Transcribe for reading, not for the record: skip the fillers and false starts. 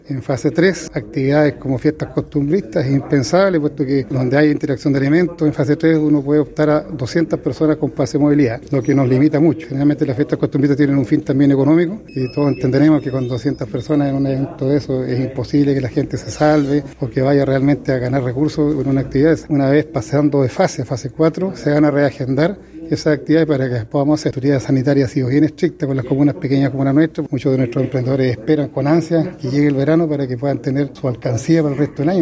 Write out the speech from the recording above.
En fase 3, actividades como fiestas costumbristas es impensable, puesto que donde hay interacción de elementos, en fase 3 uno puede optar a 200 personas con pase de movilidad, lo que nos limita mucho. Generalmente las fiestas costumbristas tienen un fin también económico y todos entenderemos que con 200 personas en un evento de eso es imposible que la gente se salve o que vaya realmente a ganar recursos en una actividad. Una vez pasando de fase a fase 4, se van a reagendar esas actividades para que podamos hacer. La autoridad sanitaria ha sido bien estricta con las comunas pequeñas como la nuestra. Muchos de nuestros emprendedores esperan con ansia que llegue el verano para que puedan tener su alcancía para el resto del año.